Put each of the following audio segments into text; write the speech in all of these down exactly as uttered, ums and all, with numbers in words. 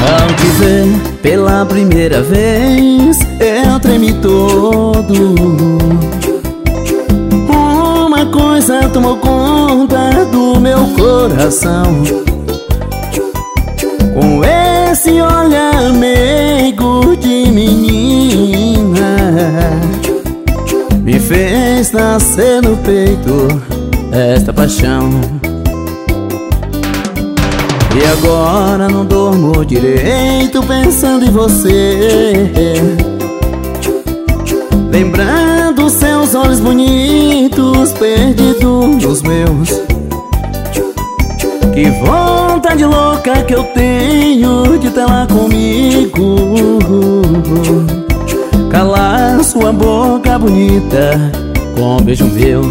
Ao te ver pela primeira vez, eu tremi todo. Uma coisa tomou conta do meu coração. Com esse olhar meigo de menina, me fez nascer no peito esta paixão. E agora não durmo direito pensando em você, lembrando seus olhos bonitos perdidos nos meus. Que vontade louca que eu tenho de ter lá comigo, calar sua boca bonita com um beijo meu.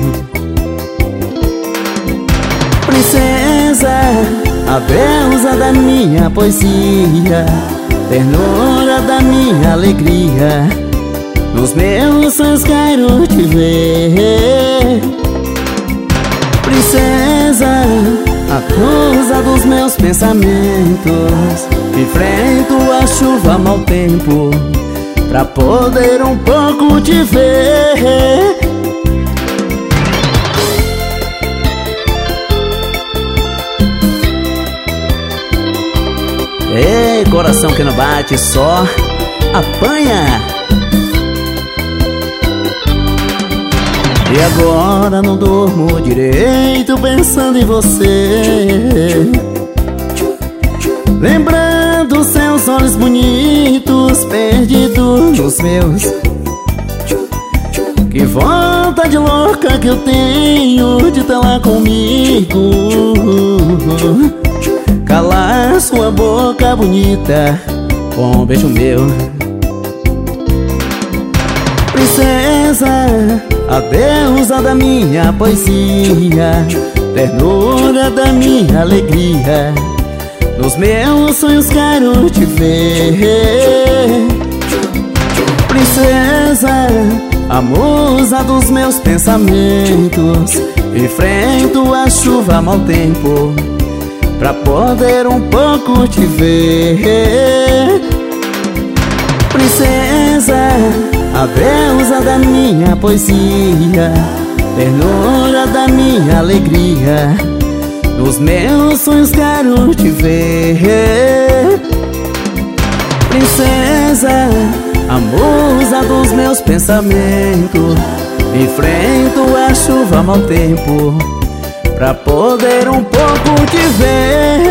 Princesa, a deusa da minha poesia, ternura da minha alegria, nos meus sonhos quero te ver. Princesa, a causa dos meus pensamentos, enfrento a chuva, mau tempo, pra poder um pouco te ver. Ei, coração que não bate, só apanha. E agora não durmo direito pensando em você, lembrando seus olhos bonitos perdidos nos meus. Que vontade louca que eu tenho de ter lá comigo, calar sua boca bonita com um beijo meu. Princesa, a deusa da minha poesia, ternura da minha alegria, nos meus sonhos quero te ver. Princesa, a musa dos meus pensamentos, enfrento a chuva, mau tempo, pra poder um pouco te ver. Princesa, a deusa da minha poesia, ternura da minha alegria, nos meus sonhos quero te ver. Princesa, a musa dos meus pensamentos, enfrento a chuva, mau tempo, pra poder um pouco te ver.